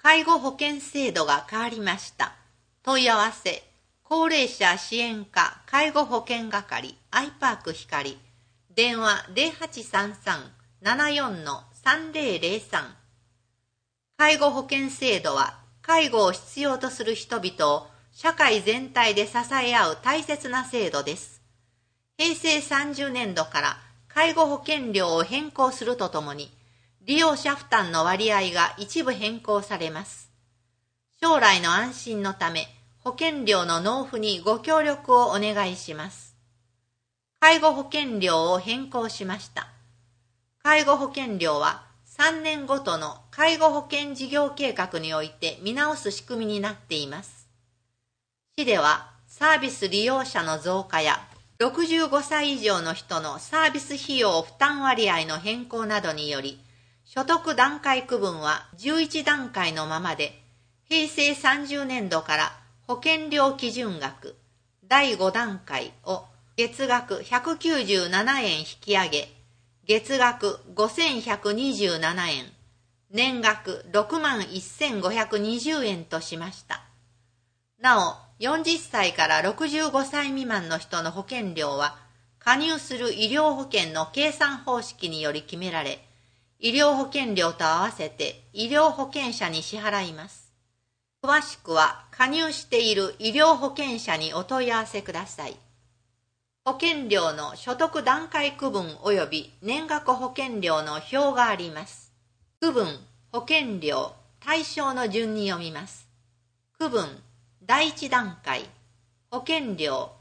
介護保険制度が変わりました。問い合わせ、高齢者支援課介護保険係アイパーク光。電話0833-74-3003。介護保険制度は介護を必要とする人々を社会全体で支え合う大切な制度です。平成30年度から介護保険料を変更するとともに、利用者負担の割合が一部変更されます。将来の安心のため、保険料の納付にご協力をお願いします。介護保険料を変更しました。介護保険料は3年ごとの介護保険事業計画において見直す仕組みになっています。市ではサービス利用者の増加や65歳以上の人のサービス費用負担割合の変更などにより、所得段階区分は11段階のままで、平成30年度から保険料基準額第5段階を月額197円引き上げ、月額5127円、年額61,520円としました。なお、40歳から65歳未満の人の保険料は、加入する医療保険の計算方式により決められ、医療保険料と合わせて医療保険者に支払います。詳しくは加入している医療保険者にお問い合わせください。保険料の所得段階区分及び年額保険料の表があります。区分、保険料、対象の順に読みます。区分、第1段階、保険料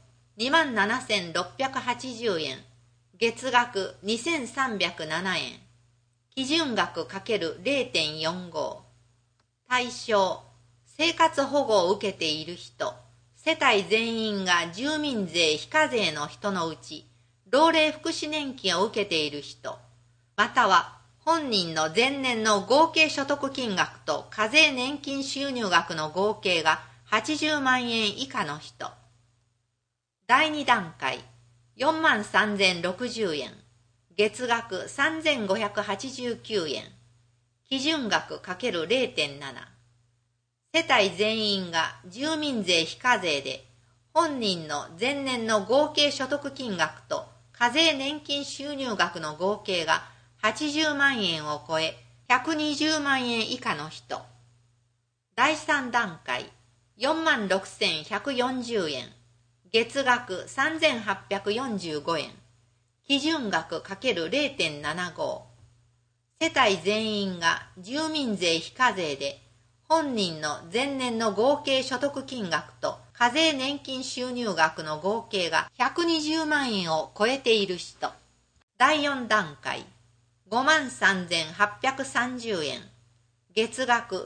27,680 円、月額2,307円。基準額 ×0.45。対象、生活保護を受けている人、世帯全員が住民税非課税の人のうち、老齢福祉年金を受けている人、または本人の前年の合計所得金額と課税年金収入額の合計が80万円以下の人。第2段階、43,060円。月額3,589円。基準額 ×0.7。世帯全員が住民税非課税で、本人の前年の合計所得金額と課税年金収入額の合計が80万円を超え、120万円以下の人。第3段階、46,140円。月額3,845円。基準額 ×0.75。世帯全員が住民税非課税で、本人の前年の合計所得金額と課税年金収入額の合計が120万円を超えている人。第4段階、53,830円。月額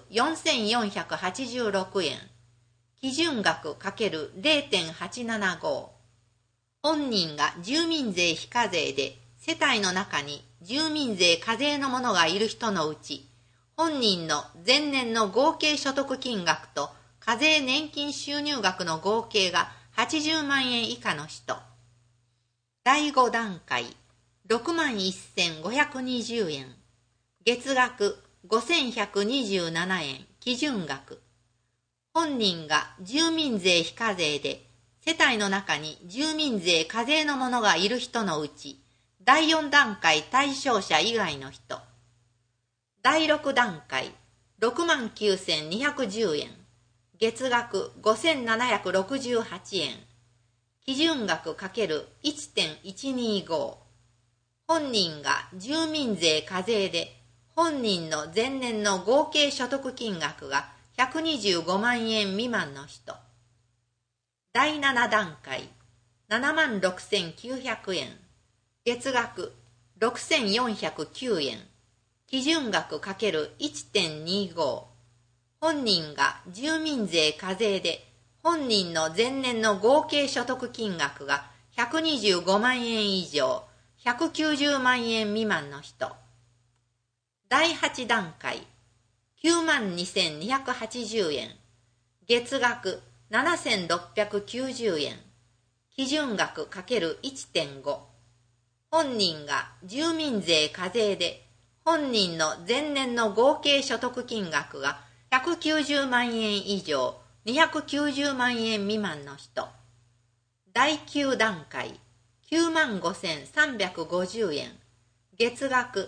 4,486円。基準額 ×0.875。本人が住民税非課税で、世帯の中に住民税課税の者がいる人のうち、本人の前年の合計所得金額と課税年金収入額の合計が80万円以下の人。第5段階、61,520円。月額5,127円。基準額。本人が住民税非課税で、世帯の中に住民税課税の者がいる人のうち、第4段階対象者以外の人。第6段階、69,210円。月額5,768円。基準額 ×1.125。本人が住民税課税で、本人の前年の合計所得金額が125万円未満の人。第7段階、76,900円。月額6,409円。基準額 ×1.25。本人が住民税課税で、本人の前年の合計所得金額が125万円以上、190万円未満の人。第8段階、92,280円。月額7,690円。基準額 ×1.5。本人が住民税課税で、本人の前年の合計所得金額が 190万円以上290万円未満の人。第9段階、95,350円。月額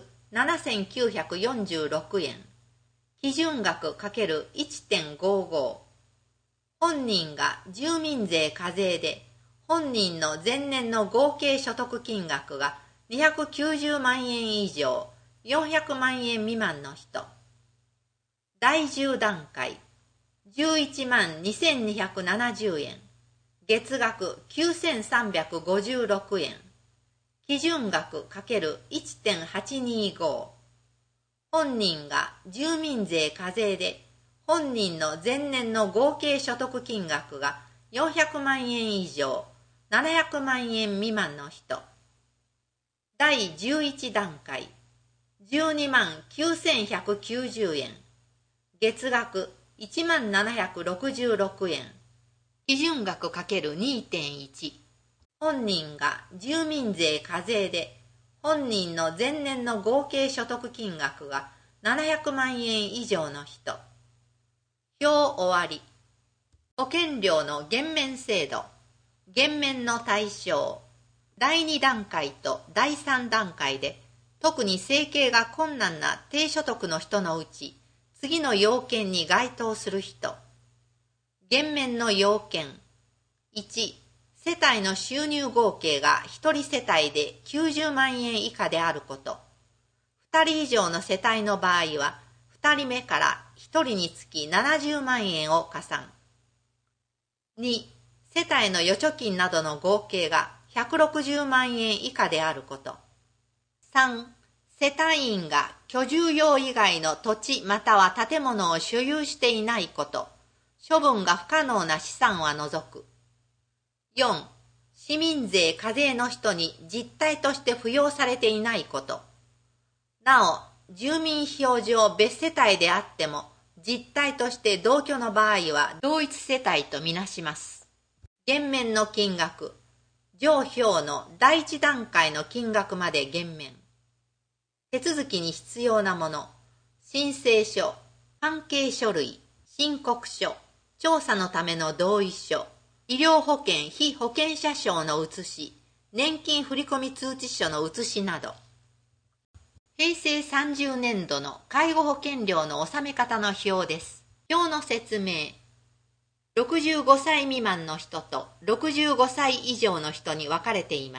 7,946円。基準額 ×1.55。本人が住民税課税で、本人の前年の合計所得金額が290万円以上400万円未満の人。第10段階、11万2270円。月額9356円。基準額 ×1.825。本人が住民税課税で、本人の前年の合計所得金額が400万円以上700万円未満の人。第11段階、12万9190円。月額1万766円。基準額 ×2.1。本人が住民税課税で、本人の前年の合計所得金額が700万円以上の人。表終わり。保険料の減免制度。減免の対象。第2段階と第3段階で、特に生計が困難な低所得の人のうち、次の要件に該当する人。減免の要件。1、世帯の収入合計が1人世帯で90万円以下であること。2人以上の世帯の場合は、2人目から1人につき70万円を加算。2、世帯の預貯金などの合計が160万円以下であること。3、世帯員が居住用以外の土地または建物を所有していないこと。処分が不可能な資産は除く。4、市民税課税の人に実態として付与されていないこと。なお、住民票上別世帯であっても、実態として同居の場合は同一世帯とみなします。減免の金額。上表の第一段階の金額まで減免。手続きに必要なもの。申請書、関係書類、申告書、調査のための同意書、医療保険被保険者証の写し、年金振込通知書の写しなど。平成30年度の介護保険料の納め方の表です。表の説明。65歳未満の人と65歳以上の人に分かれています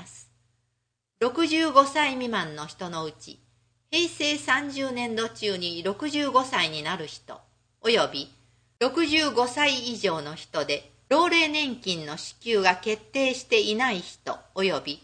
。65歳未満の人のうち、平成30年度中に65歳になる人、および65歳以上の人で、老齢年金の支給が決定していない人、および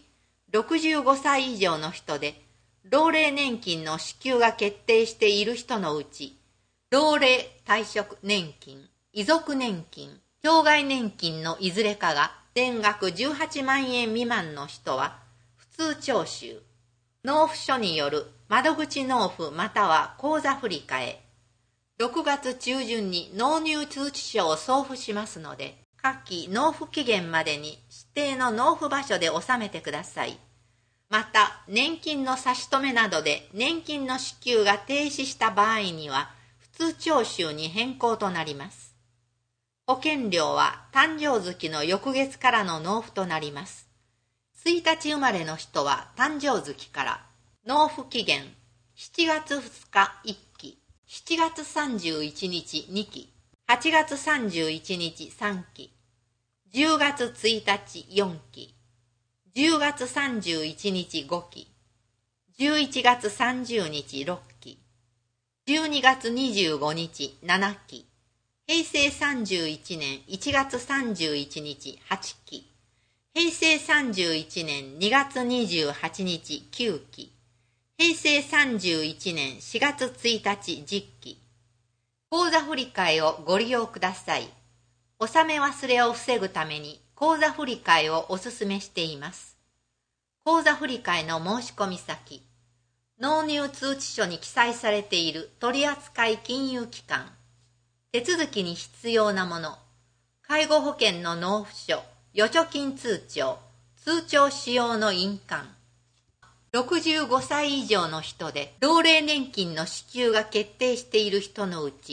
65歳以上の人で、老齢年金の支給が決定している人のうち、老齢退職年金、遺族年金、障害年金のいずれかが全額18万円未満の人は、普通徴収、納付書による窓口納付または口座振替、6月中旬に納入通知書を送付しますので、下記納付期限までに指定の納付場所で納めてください。また、年金の差し止めなどで年金の支給が停止した場合には、普通徴収に変更となります。保険料は誕生月の翌月からの納付となります。1日生まれの人は誕生月から、納付期限、7月2日1期、7月31日2期、8月31日3期、10月1日4期、10月31日5期、11月30日6期、12月25日7期、平成31年1月31日8期、平成31年2月28日9期、平成31年4月1日10期。口座振替をご利用ください。納め忘れを防ぐために口座振替をお勧めしています。口座振替の申し込み先、納入通知書に記載されている取扱金融機関、手続きに必要なもの、介護保険の納付書、預貯金通帳、通帳使用の印鑑。65歳以上の人で、老齢年金の支給が決定している人のうち、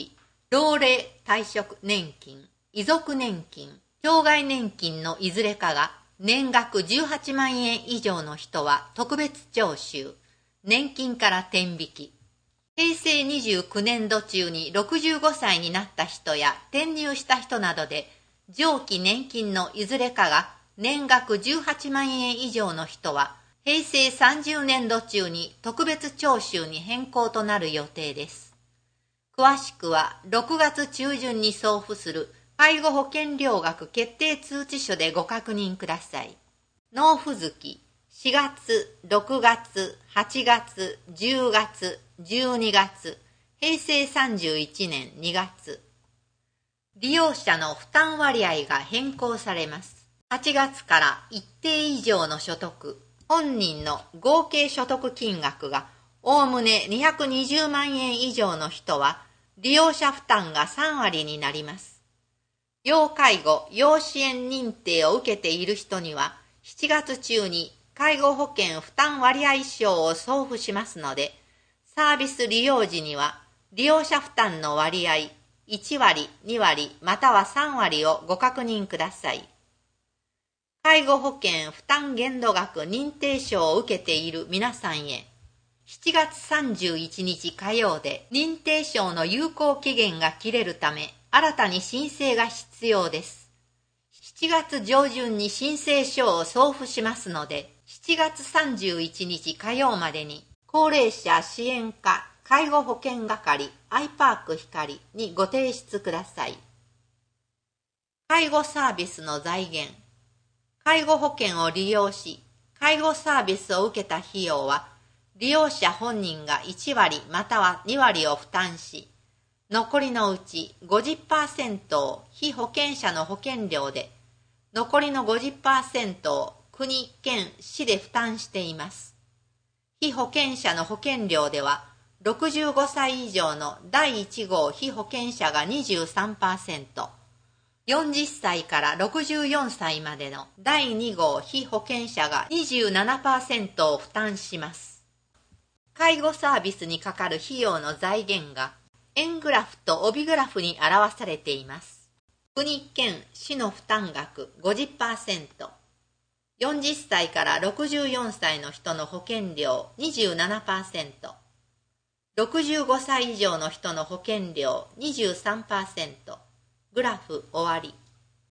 老齢退職年金、遺族年金、障害年金のいずれかが年額18万円以上の人は特別徴収、年金から転引き。平成29年度中に65歳になった人や転入した人などで、上記年金のいずれかが年額18万円以上の人は、平成30年度中に特別徴収に変更となる予定です。詳しくは6月中旬に送付する介護保険料額決定通知書でご確認ください。納付月、4月、6月、8月、10月、12月、平成31年2月。利用者の負担割合が変更されます。8月から一定以上の所得、本人の合計所得金額がおおむね220万円以上の人は、利用者負担が3割になります。要介護・要支援認定を受けている人には、7月中に介護保険負担割合証を送付しますので、サービス利用時には、利用者負担の割合、1割、2割、または3割をご確認ください。介護保険負担限度額認定証を受けている皆さんへ、7月31日火曜で認定証の有効期限が切れるため、新たに申請が必要です。7月上旬に申請書を送付しますので、7月31日火曜までに、高齢者支援課介護保険係アイパーク光にご提出ください。介護サービスの財源。介護保険を利用し、介護サービスを受けた費用は、利用者本人が1割または2割を負担し、残りのうち 50% を被保険者の保険料で、残りの 50% を国、県、市で負担しています。被保険者の保険料では、65歳以上の第1号被保険者が 23%、40歳から64歳までの第2号被保険者が 27% を負担します。介護サービスにかかる費用の財源が円グラフと帯グラフに表されています。国、県、市の負担額 50%、40歳から64歳の人の保険料 27%、65歳以上の人の保険料 23%、グラフ終わり。